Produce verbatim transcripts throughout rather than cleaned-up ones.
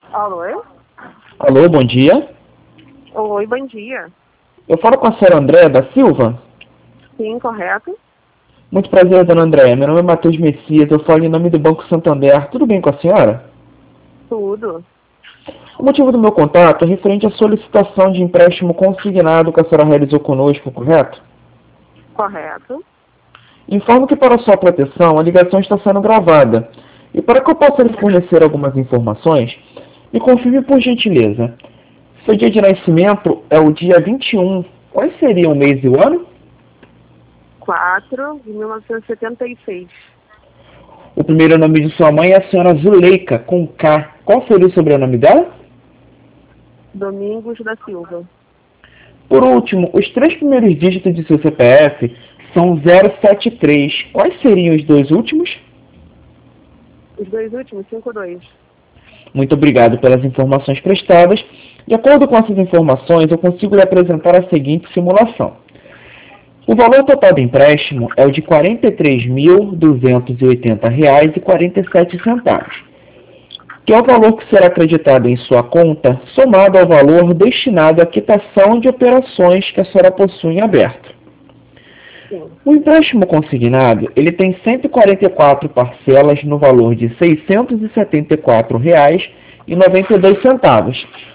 Alô? Alô, bom dia. Oi, bom dia. Eu falo com a senhora Andréa da Silva? Sim, correto? Muito prazer, dona Andréa. Meu nome é Matheus Messias, eu falo em nome do Banco Santander. Tudo bem com a senhora? Tudo. O motivo do meu contato é referente à solicitação de empréstimo consignado que a senhora realizou conosco, correto? Correto. Informo que para sua proteção a ligação está sendo gravada. E para que eu possa lhe fornecer algumas informações, me confirme por gentileza. Seu dia de nascimento é o dia vinte e um. Quais seriam o mês e o ano? quatro de mil novecentos e setenta e seis. O primeiro nome de sua mãe é a senhora Zuleika, com K. Qual seria o sobrenome dela? Domingos da Silva. Por último, os três primeiros dígitos de seu C P F são zero sete três. Quais seriam os dois últimos? Os dois últimos, cinco dois. Muito obrigado pelas informações prestadas. De acordo com essas informações, eu consigo lhe apresentar a seguinte simulação. O valor total do empréstimo é o de quarenta e três mil duzentos e oitenta reais e quarenta e sete centavos, que é o valor que será acreditado em sua conta, somado ao valor destinado à quitação de operações que a senhora possui em aberto. Sim. O empréstimo consignado, ele tem cento e quarenta e quatro parcelas no valor de seiscentos e setenta e quatro reais e noventa e dois centavos.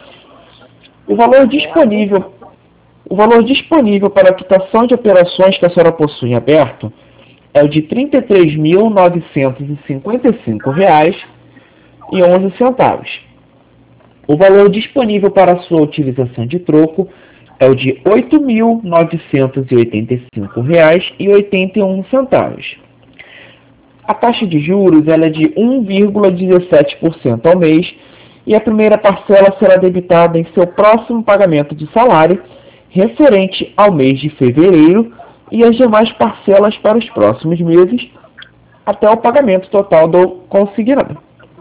O valor disponível, o valor disponível para a quitação de operações que a senhora possui em aberto é o de trinta e três mil novecentos e cinquenta e cinco reais e onze centavos. O valor disponível para a sua utilização de troco é o de oito mil novecentos e oitenta e cinco reais e oitenta e um centavos. A taxa de juros ela é de um vírgula dezessete por cento ao mês e a primeira parcela será debitada em seu próximo pagamento de salário, referente ao mês de fevereiro, e as demais parcelas para os próximos meses, até o pagamento total do consignado.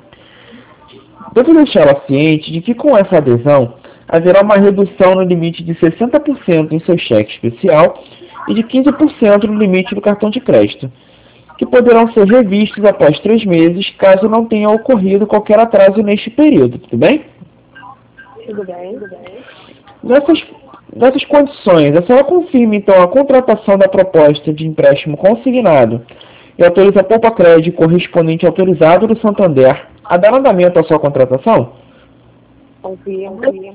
Devo deixá-la ciente de que com essa adesão haverá uma redução no limite de sessenta por cento em seu cheque especial e de quinze por cento no limite do cartão de crédito, que poderão ser revistos após três meses, caso não tenha ocorrido qualquer atraso neste período, tudo bem? Tudo bem, tudo bem. Nessas, nessas condições, a senhora confirma então a contratação da proposta de empréstimo consignado e autoriza a Poupa Crédito correspondente autorizado do Santander a dar andamento à sua contratação? Confirmo.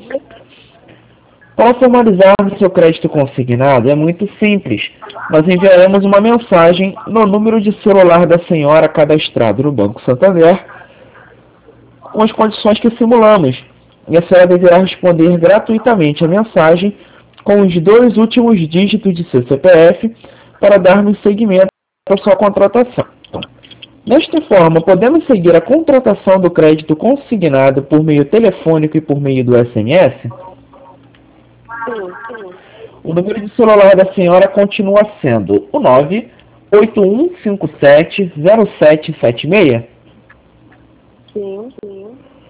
Para formalizarmos seu crédito consignado é muito simples. Nós enviaremos uma mensagem no número de celular da senhora cadastrado no Banco Santander com as condições que simulamos. E a senhora deverá responder gratuitamente a mensagem com os dois últimos dígitos de seu C P F para darmos seguimento à sua contratação. Desta forma, podemos seguir a contratação do crédito consignado por meio telefônico e por meio do S M S? Sim, sim. O número de celular da senhora continua sendo o nove oito um cinco sete zero sete sete seis? Sim, sim.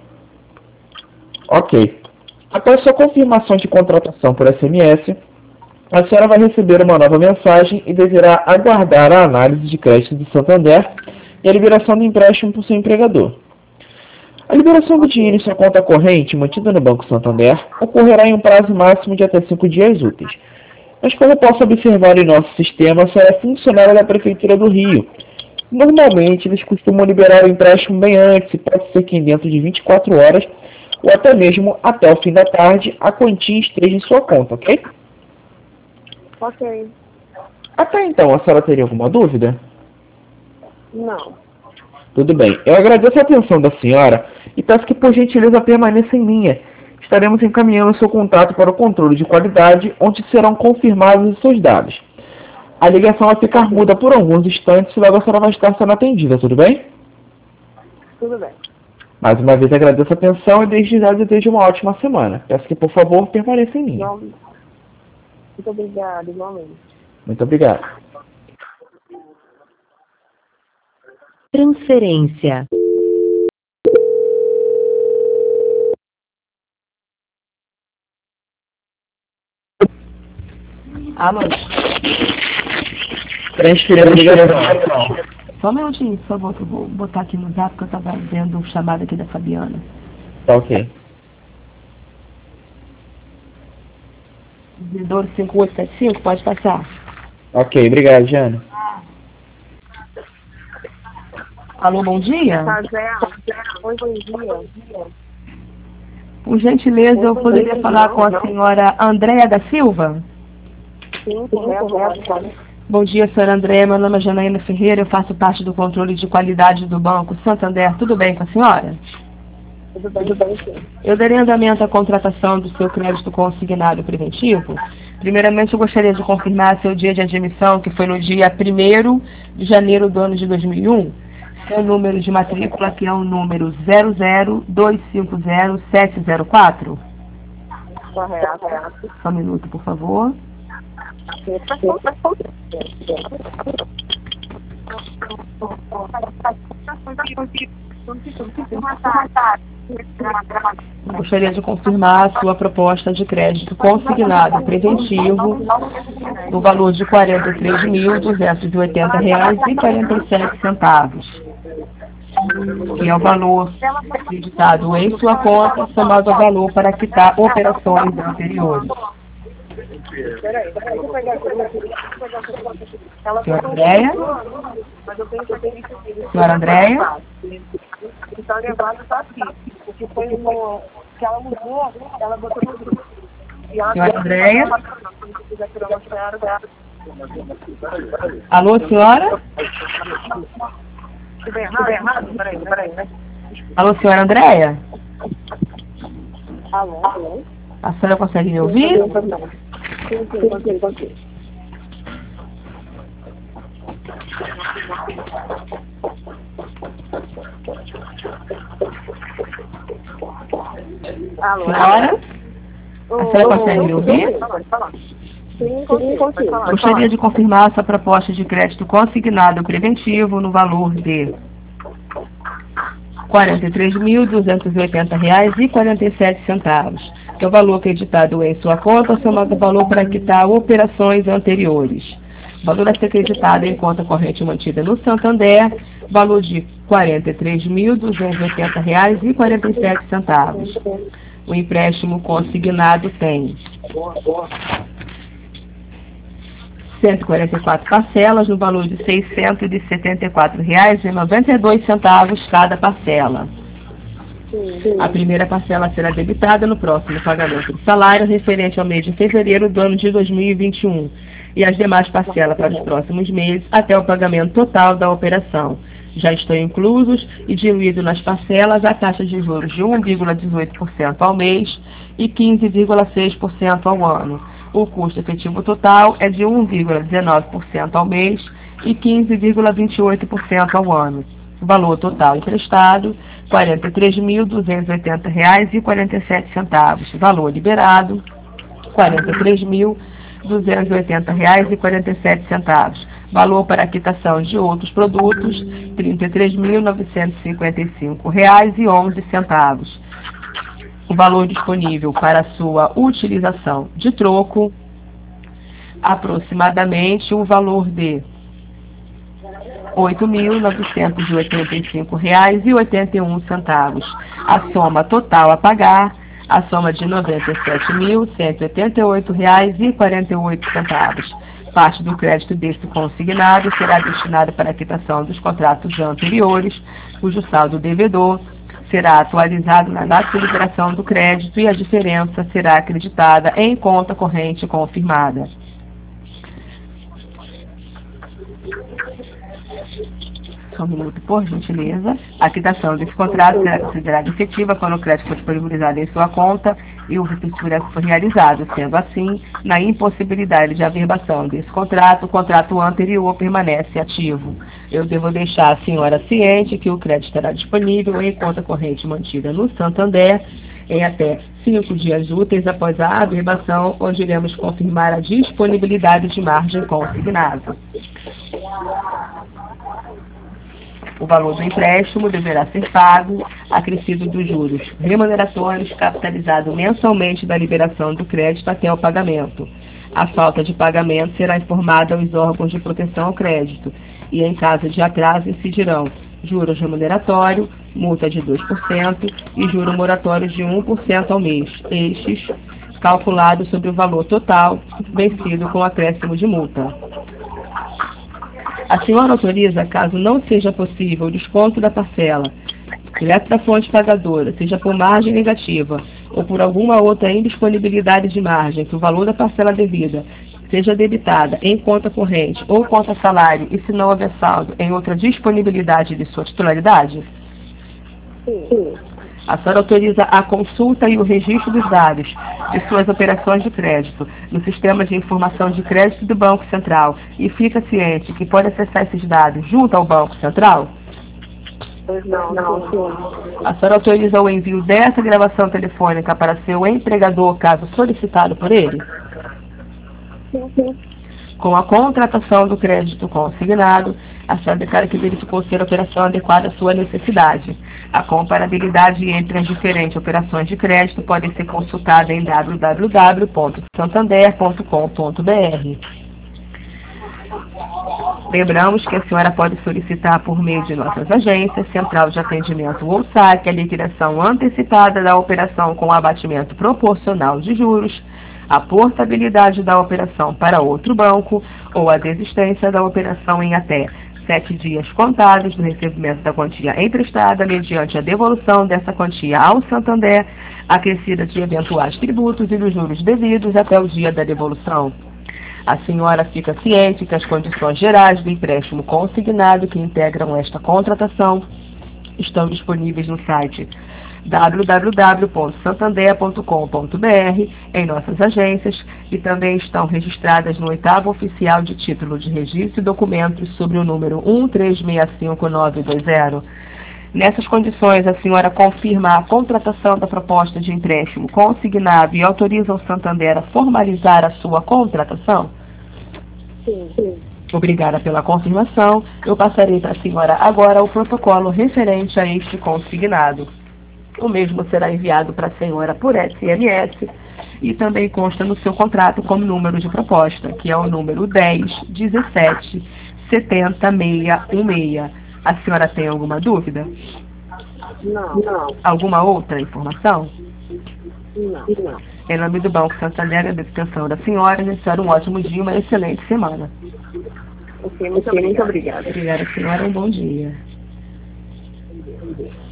Ok. Após sua confirmação de contratação por S M S, a senhora vai receber uma nova mensagem e deverá aguardar a análise de crédito do Santander e a liberação do empréstimo por seu empregador. A liberação do dinheiro em sua conta corrente, mantida no Banco Santander, ocorrerá em um prazo máximo de até cinco dias úteis. Mas como posso observar em nosso sistema, a senhora é funcionária da Prefeitura do Rio. Normalmente, eles costumam liberar o empréstimo bem antes, e pode ser que dentro de vinte e quatro horas, ou até mesmo até o fim da tarde, a quantia esteja em sua conta, ok? Ok. Até então, a senhora teria alguma dúvida? Não. Tudo bem. Eu agradeço a atenção da senhora e peço que, por gentileza, permaneça em linha. Estaremos encaminhando seu contato para o controle de qualidade, onde serão confirmados os seus dados. A ligação vai ficar muda por alguns instantes e logo a senhora vai estar sendo atendida, tudo bem? Tudo bem. Mais uma vez agradeço a atenção e desde já desejo uma ótima semana. Peço que, por favor, permaneça em linha. Igual- Muito obrigada, igualmente. Muito obrigado. Transferência. Alô? Transferência de ligação. Só um minutinho, por favor, que eu vou botar aqui no zap, que eu tava vendo o chamado aqui da Fabiana. Tá ok. Devedor cinco oito sete cinco, pode passar. Ok, obrigado, Jana. Alô, bom dia. Tá, Zé. Oi, bom dia. Por gentileza, eu poderia falar com a senhora Andréa da Silva? Sim, correto. Bom dia, senhora Andréa. Meu nome é Janaína Ferreira. Eu faço parte do controle de qualidade do Banco Santander. Tudo bem com a senhora? Tudo bem, tudo bem, sim. Eu darei andamento à contratação do seu crédito consignado preventivo. Primeiramente, eu gostaria de confirmar seu dia de admissão, que foi no dia primeiro de janeiro do ano de dois mil e um. Seu número de matrícula, que é o número zero zero dois cinco zero sete zero quatro. Correto. Só um minuto, por favor. Eu gostaria de confirmar a sua proposta de crédito consignado preventivo no valor de quarenta e três mil duzentos e oitenta reais e quarenta e sete centavos, que é o valor acreditado em sua conta, somado ao valor para quitar operações anteriores. Peraí, deixa eu pegar aqui. Senhora Andréia? Mas eu tenho que Senhora Andréia? Então, levado tá aqui. Porque foi no... que ela mudou, ela botou no grupo. Senhora Andréia? Alô, senhora? Tudo errado? Peraí, peraí, né? Alô, senhora Andréia? Alô? Alô? A senhora consegue me ouvir? Sim, sim, consigo, consigo. Alô? Senhora? A senhora consegue me ouvir? Sim, consigo. Gostaria de confirmar sua proposta de crédito consignado preventivo no valor de quarenta e três mil duzentos e oitenta reais e quarenta e sete centavos, que é o valor acreditado em sua conta, somado ao valor para quitar operações anteriores. O valor a ser acreditado em conta corrente mantida no Santander, valor de quarenta e três mil duzentos e oitenta reais e quarenta e sete centavos. O empréstimo consignado tem cento e quarenta e quatro parcelas no valor de seiscentos e setenta e quatro reais e noventa e dois centavos cada parcela. A primeira parcela será debitada no próximo pagamento do salário referente ao mês de fevereiro do ano de dois mil e vinte e um e as demais parcelas para os próximos meses até o pagamento total da operação. Já estão inclusos e diluídos nas parcelas a taxa de juros de um vírgula dezoito por cento ao mês e quinze vírgula seis por cento ao ano. O custo efetivo total é de um vírgula dezenove por cento ao mês e quinze vírgula vinte e oito por cento ao ano. O valor total emprestado, quarenta e três mil duzentos e oitenta reais e quarenta e sete centavos. Valor liberado, quarenta e três mil duzentos e oitenta reais e quarenta e sete centavos. Valor para quitação de outros produtos, trinta e três mil novecentos e cinquenta e cinco reais e onze centavos. O valor disponível para sua utilização de troco, aproximadamente o valor de oito mil novecentos e oitenta e cinco reais e oitenta e um centavos. A soma total a pagar, a soma de noventa e sete mil cento e oitenta e oito reais e quarenta e oito centavos. Parte do crédito deste consignado será destinado para a quitação dos contratos anteriores, cujo saldo devedor será atualizado na data de liberação do crédito e a diferença será acreditada em conta corrente confirmada. Só um minuto, por gentileza. A quitação desse contrato será considerada efetiva quando o crédito for disponibilizado em sua conta e o recebimento for realizado. Sendo assim, na impossibilidade de averbação desse contrato, o contrato anterior permanece ativo. Eu devo deixar a senhora ciente que o crédito estará disponível em conta corrente mantida no Santander em até cinco dias úteis após a averbação, onde iremos confirmar a disponibilidade de margem consignada. O valor do empréstimo deverá ser pago, acrescido dos juros remuneratórios, capitalizado mensalmente da liberação do crédito até o pagamento. A falta de pagamento será informada aos órgãos de proteção ao crédito e, em caso de atraso, incidirão juros remuneratórios, multa de dois por cento e juro moratório de um por cento ao mês, estes calculado sobre o valor total vencido com acréscimo de multa. A senhora autoriza, caso não seja possível o desconto da parcela, direto da fonte pagadora, seja por margem negativa ou por alguma outra indisponibilidade de margem, que o valor da parcela devida seja debitada em conta corrente ou conta salário e se não houver saldo em outra disponibilidade de sua titularidade? Sim. A senhora autoriza a consulta e o registro dos dados de suas operações de crédito no sistema de informação de crédito do Banco Central e fica ciente que pode acessar esses dados junto ao Banco Central? Não, não, sim. A senhora autoriza o envio dessa gravação telefônica para seu empregador, caso solicitado por ele? Sim, sim. Com a contratação do crédito consignado, a senhora declara que verificou ser a operação adequada à sua necessidade. A comparabilidade entre as diferentes operações de crédito pode ser consultada em w w w ponto santander ponto com ponto b r. Lembramos que a senhora pode solicitar por meio de nossas agências, Central de Atendimento ou S A C, a liquidação antecipada da operação com abatimento proporcional de juros, a portabilidade da operação para outro banco ou a desistência da operação em até sete dias contados do recebimento da quantia emprestada mediante a devolução dessa quantia ao Santander, acrescida de eventuais tributos e dos juros devidos até o dia da devolução. A senhora fica ciente que as condições gerais do empréstimo consignado que integram esta contratação estão disponíveis no site w w w ponto santander ponto com ponto b r, em nossas agências, e também estão registradas no oitavo oficial de título de registro e documentos sobre o número um três seis cinco nove dois zero. Nessas condições, a senhora confirma a contratação da proposta de empréstimo consignado e autoriza o Santander a formalizar a sua contratação? Sim, sim. Obrigada pela confirmação. Eu passarei para a senhora agora o protocolo referente a este consignado. O mesmo será enviado para a senhora por S M S e também consta no seu contrato como número de proposta, que é o número dez dezessete setenta seiscentos e dezesseis. A senhora tem alguma dúvida? Não, não, Alguma outra informação? não, não. Em nome do Banco Santander, agradeço a atenção da senhora, desejar um ótimo dia e uma excelente semana. Ok, muito, muito obrigada. Obrigada, senhora. Um bom dia. Bom dia.